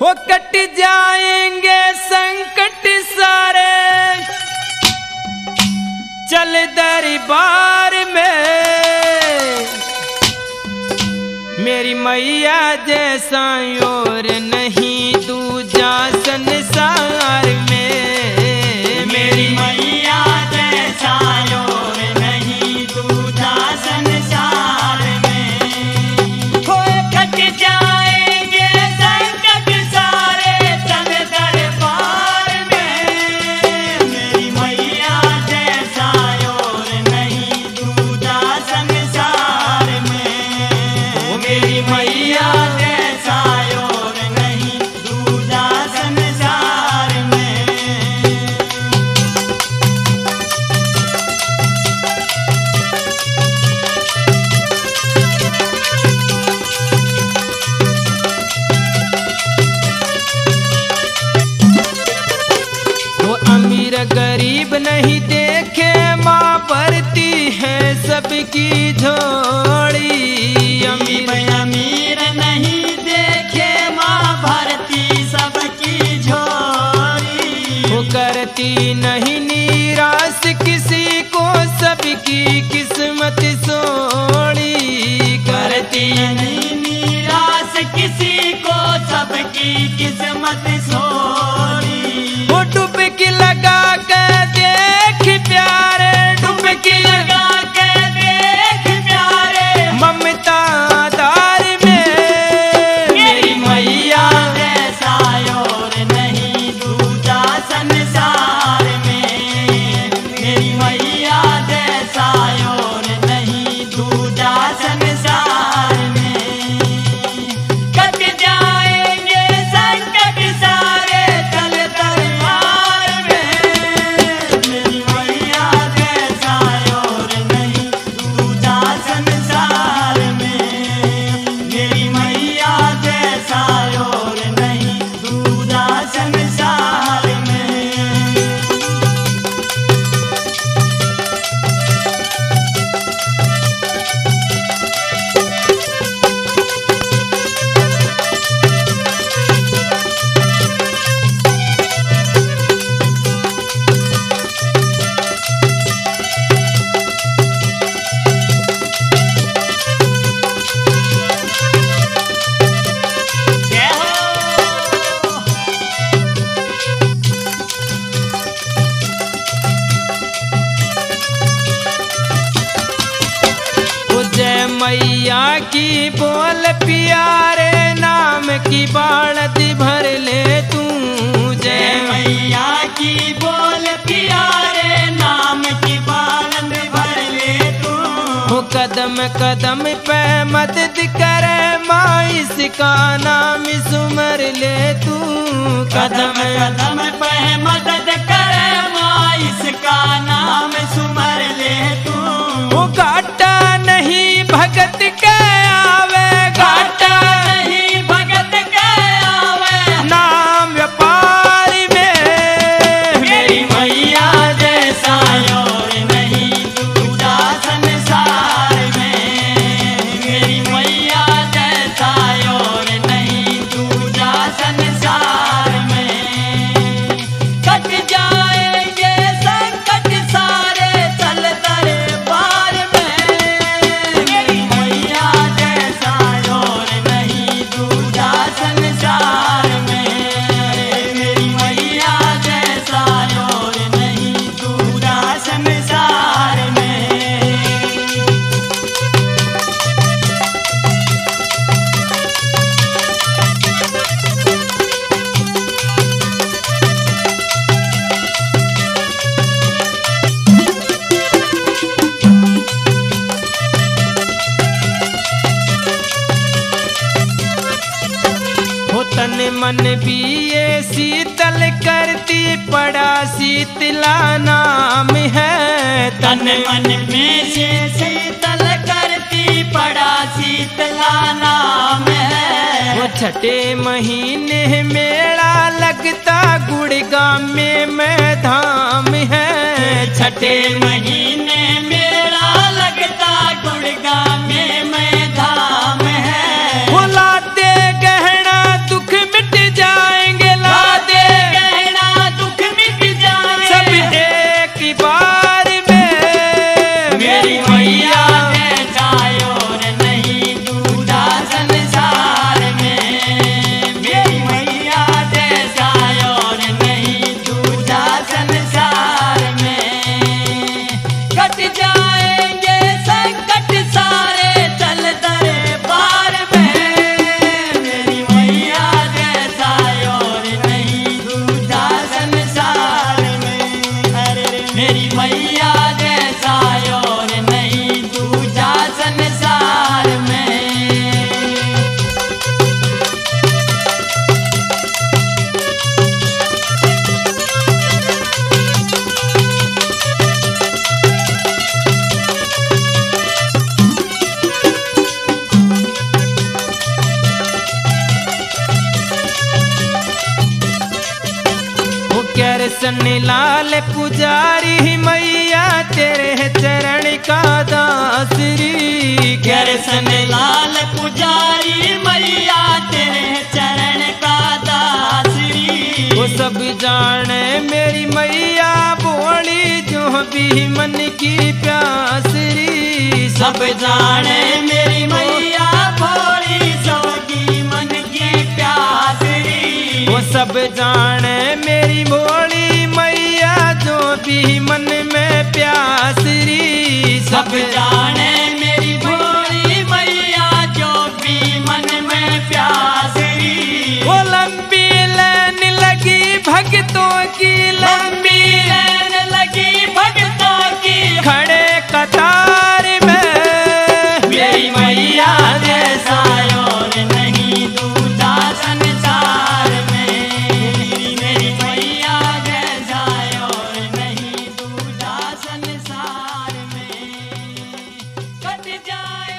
हो कट जाएंगे संकट सारे चल दरबार में, मेरी मैया जैसा और नहीं दूजा संसार में, मेरी मैया जैसा और नहीं दूजा संसार में। हो कट जाएंगे संकट सारे चल दरबार में, मेरी मैया जैसा और नहीं दूजा संसार में। वो मेरी मैया जैसा और नहीं दूजा संसार में। वो अमीर गरीब नहीं देखे माँ भरती है सबकी झोली, अमीर अमीर नहीं देखे माँ भरती सबकी झोली। वो करती नहीं निराश किसी को सबकी किस्मत सोड़ी, करती नहीं निराश किसी को सबकी किस्मत सोड़ी। वो डुबकी लगा के देख प्यारे, डुबकी लगा के देख प्यारे ममता दार में, मेरी मैया जैसा और नहीं दूजा संसार में। मेरी मैया जैसा और नहीं दूजा संसार में। कट जाएंगे संकट सारे चल दरबार में, मेरी मैया जैसा और नहीं दूजा संसार में। मेरी मैया जैसा और नहीं दूजा संसार में। जय हो। वो जय मैया की बोल प्यारे नाम की बालत भर ले तू, जय जय मैया की बोल प्यारे नाम की बालंद भर ले तू। वो कदम कदम पे मदद करे माँ इसका नाम सुमर ले तू, कदम कदम पे मदद करे माँ इसका नाम सुमर ले तू। वो घाटा नहीं भगत के आवे, घाटा नहीं भगत के आवे नाम व्यापार में, मेरी मैया जैसा और नहीं दूजा संसार में। मेरी मैया जैसा और नहीं दूजा संसार में। कट जाएंगे संकट सारे चल दरबार में, मेरी मैया जैसा और नहीं दूजा संसार में। मेरी मैया जैसा और नहीं दूजा संसार में। हो तन मन भी ये शीतल करती पड़ा शीतला नाम है, तन मन में से शीतल करती पड़ा शीतला नाम है। वो छठे महीने मेला लगता गुड़गांव में धाम है, छठे महीने मेला लगता गुड़गांव में धाम है। बुलाते गहना दुख मिट जा कर सन्नी लाल पुजारी मैया तेरे चरण का दासरी। कर सन्नी लाल पुजारी मैया तेरे चरण का दासरी। वो सब जाने मेरी मैया बोली जो भी मन की प्यासरी। सब जाने मेरी मैया भोली जोगी मन की प्यासरी। वो सब जाने मेरी भोली मैया जो भी मन में प्यासरी। सब जाने मेरी भोली मैया जो भी मन में प्यासरी। वो लंबी लाइन लगी भक्तों की, लंबी लाइन लगी भक्तों की, खड़े कतार में मेरी मैया जैसा और नहीं दूजा संसार में। मेरी मैया जैसा और नहीं दूजा संसार में। कट जाए